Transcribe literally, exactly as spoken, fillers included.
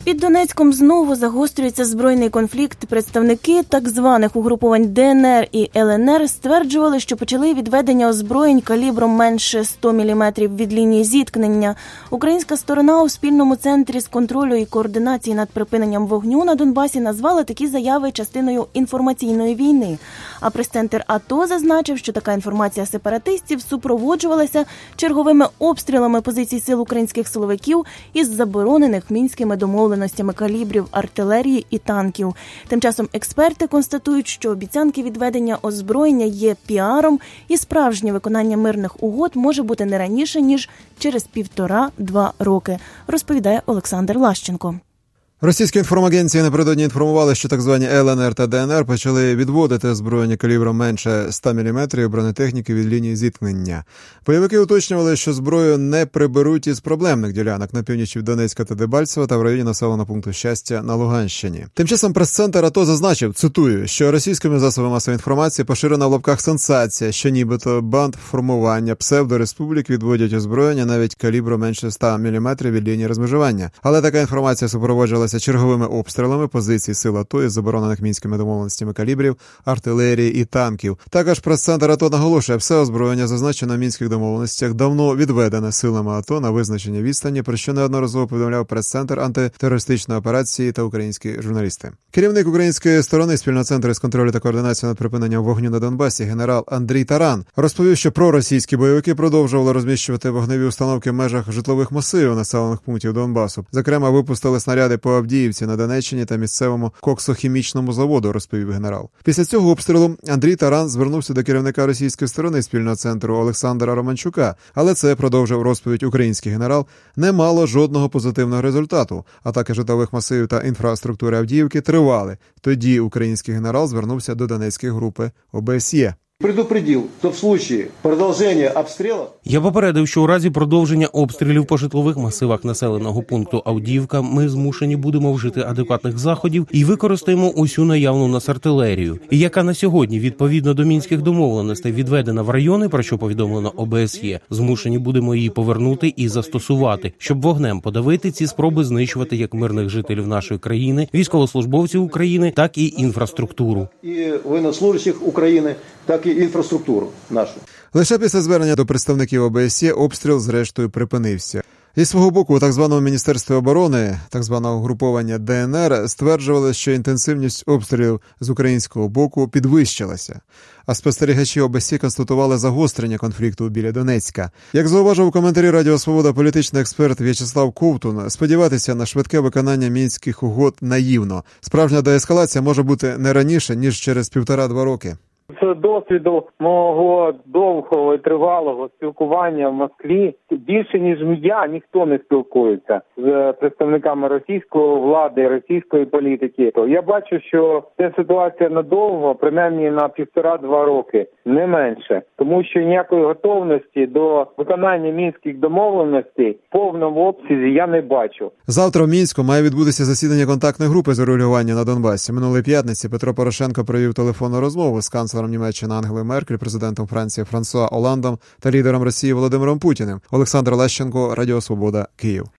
Під Донецьком знову загострюється збройний конфлікт. Представники так званих угрупувань Де Ен Ер і Ел Ен Ер стверджували, що почали відведення озброєнь калібром менше сто міліметрів від лінії зіткнення. Українська сторона у спільному центрі з контролю і координації над припиненням вогню на Донбасі назвала такі заяви частиною інформаційної війни. А прес-центр АТО зазначив, що така інформація сепаратистів супроводжувалася черговими обстрілами позицій сил українських силовиків із заборонених мінськими домовленостями калібрів артилерії і танків. Тим часом експерти констатують, що обіцянки відведення озброєння є піаром і справжнє виконання мирних угод може бути не раніше, ніж через півтора-два роки, розповідає Олександр Лащенко. Російські інформагенції напередодні інформували, що так звані Ел Ен Ер та Де Ен Ер почали відводити озброєння калібром менше ста міліметрів бронетехніки від лінії зіткнення. Бойовики уточнювали, що зброю не приберуть із проблемних ділянок на північ від Донецька та Дебальцева та в районі населеного пункту Щастя на Луганщині. Тим часом прес-центр АТО зазначив, цитую, що російськими засобами масової інформації поширена в лапках сенсація, що нібито бандформування псевдореспублік відводять озброєння навіть калібру менше ста міліметрів від лінії розмежування. Але така інформація супроводжувалася черговими обстрілами позицій сил АТО із заборонених мінськими домовленостями калібрів, артилерії і танків. Також прес-центр АТО наголошує, все озброєння, зазначене в мінських домовленостях, давно відведене силами АТО на визначення відстані, про що неодноразово повідомляв прес-центр антитерористичної операції та українські журналісти. Керівник української сторони спільного центру з контролю та координації над припиненням вогню на Донбасі генерал Андрій Таран розповів, що проросійські бойовики продовжували розміщувати вогневі установки в межах житлових масивів населених пунктів Донбасу. Зокрема, випустили снаряди по Авдіївці на Донеччині та місцевому коксохімічному заводу, розповів генерал. Після цього обстрілу Андрій Таран звернувся до керівника російської сторони спільного центру Олександра Романчука, але це, продовжив розповідь український генерал, не мало жодного позитивного результату. Атаки житлових масивів та інфраструктури Авдіївки тривали. Тоді український генерал звернувся до донецької групи О Бе Ес Є. Предупредив, що в случае продовження обстрілів... Я попередив, що у разі продовження обстрілів по житлових масивах населеного пункту Авдіївка ми змушені будемо вжити адекватних заходів і використаємо усю наявну у нас артилерію, яка на сьогодні, відповідно до мінських домовленостей, відведена в райони, про що повідомлено О Бе Ес Є, змушені будемо її повернути і застосувати, щоб вогнем подавити ці спроби знищувати як мирних жителів нашої країни, військовослужбовців України, так і інфраструктуру. І воєннослужащих України, так і інфраструктуру нашу. Лише після звернення до представників О Бе Ес Є обстріл зрештою припинився. Зі свого боку, у так званому Міністерстві оборони, так званого угруповання Де Ен Ер, стверджували, що інтенсивність обстрілів з українського боку підвищилася. А спостерігачі О Бе Ес Є констатували загострення конфлікту біля Донецька. Як зауважив у коментарі Радіо Свобода політичний експерт В'ячеслав Ковтун, сподіватися на швидке виконання мінських угод наївно. Справжня деескалація може бути не раніше, ніж через півтора-два роки. З досвіду мого довгого і тривалого спілкування в Москві більше, ніж я, ніхто не спілкується з представниками російської влади, російської політики. Я бачу, що ця ситуація надовго, принаймні на півтора-два роки, не менше. Тому що ніякої готовності до виконання мінських домовленостей в повному обсязі я не бачу. Завтра в Мінську має відбутися засідання контактної групи з урегулювання на Донбасі. Минулої п'ятниці Петро Порошенко провів телефонну розмову з канцлером Німеччини Ангелою Меркель, президентом Франції Франсуа Оландом та лідером Росії Володимиром Путіним. Олександр Лащенко, Радіо Свобода, Київ.